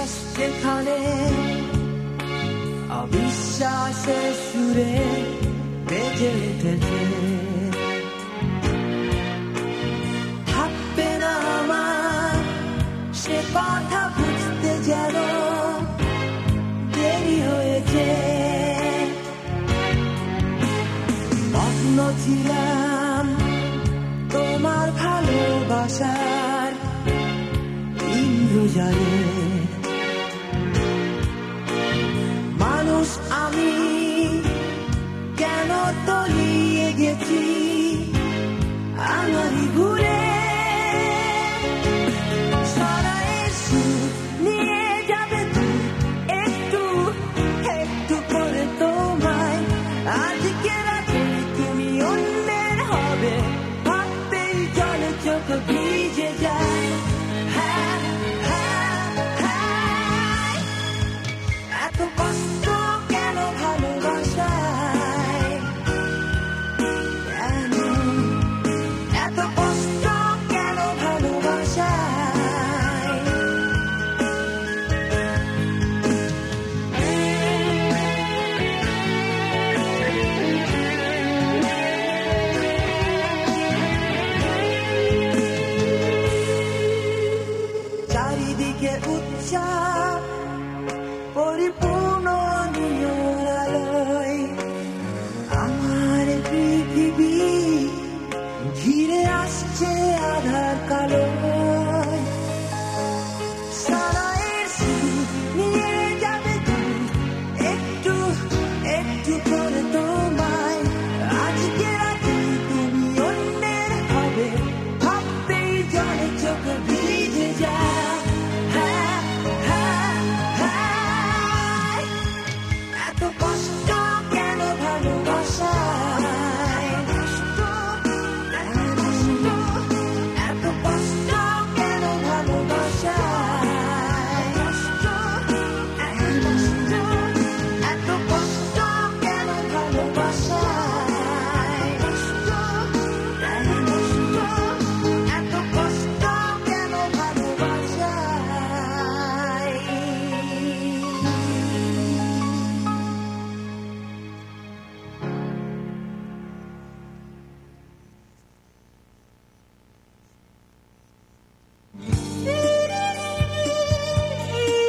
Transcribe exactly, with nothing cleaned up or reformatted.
যেখানে অবিশ্বাসের সুরে বেজে উঠেছে থাকবে না আমার সে কথা বুঝতে যেন দেরি হয়েছে মগ্ন ছিলাম তোমার ভালোবাসার ইন্দ্রজালে মানুষ আমি কেন তলিয়ে গেছি আমারই ঘুরে সারায় সুর নিয়ে যাবে তুই একটু একটু করে তোমায় আজকে রাতে তুমি অন্যের হবে ভাবতেই জলে চোখ ভিজে যায় হ্যাঁ হ্যাঁ হ্যাঁ এত কষ্ট কেন ভালোবাসায় কেন এত কষ্ট কেন ভালোবাসায় চারিদিকে উচ্চার